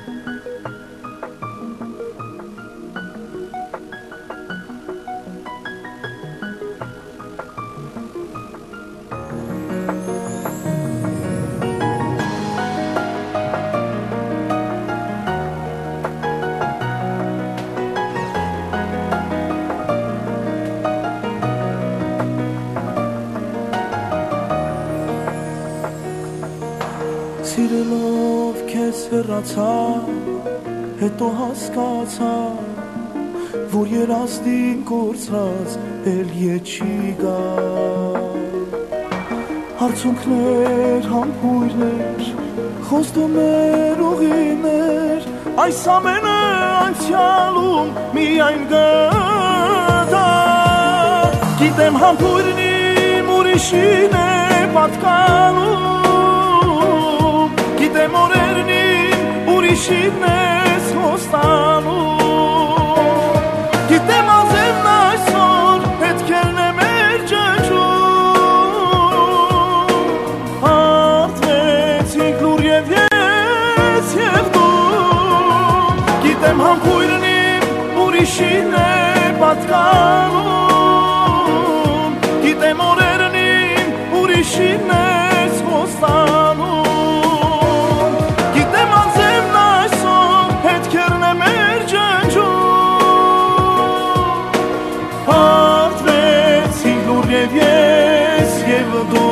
Սիրելով քեզ հեռացա, հետո հասկացա, որ երազդին կորցրած էլ եչի գա։ Հարցունքներ, համբույրներ, խոստումներ, ուղիներ, այս ամենը անցյալում միայն գտա։ Գիտեմ համբույրն իմ ուրիշին է պատկանում, Գիտեմ օրերն իմ ուրիշին ես խոստանում, Գիտեմ ազևն այսօր հետքերն է մեր ջջում, Հարդվեցինք լուր և ես և դու, Գիտեմ համբույրն իմ ուրիշին է պատկանում, Գիտեմ օրերն իմ ուրիշին ես խոստանում, Ես և դու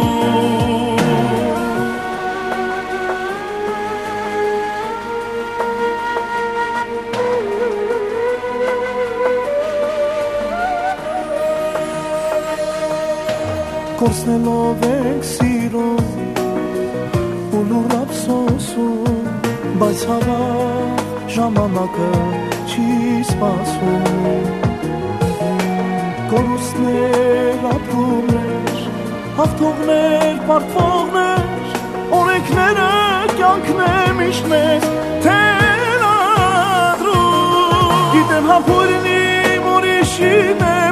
Կորցնելով ենք սիրում ու լուր ափսոսում, բայց հավաք ժամանակը չի սպասում Կորուստներ, ապրումներ, հաղթողներ, պարտվողներ, օրենքները կյանքն է միշտ մեզ թելադրում Գիտեմ համբույրն իմ ուրիշին է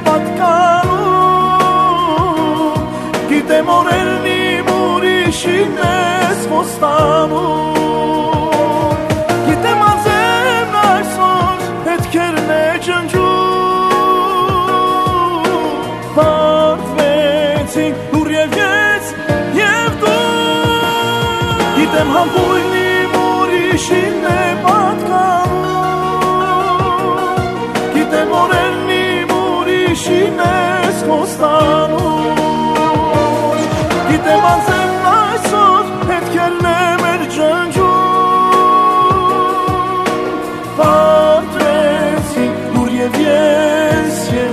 պատկանում Գիտեմ օրերն իմ ուրիշին ես խոստանում Գիտեմ անձևն այսօր հետքերն է ջնջում Պարտվեցինք լուր և ես և դու Գիտեմ համբույրն իմ ուրիշին է պատկանում Գիտեմ օրերն իմ ուրիշին ես խոստանում Գիտեմ անձևն այսօր հետքերն է մեր ջնջում Պարտվեցինք լուր և ես և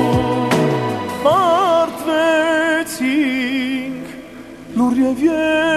Lur եւ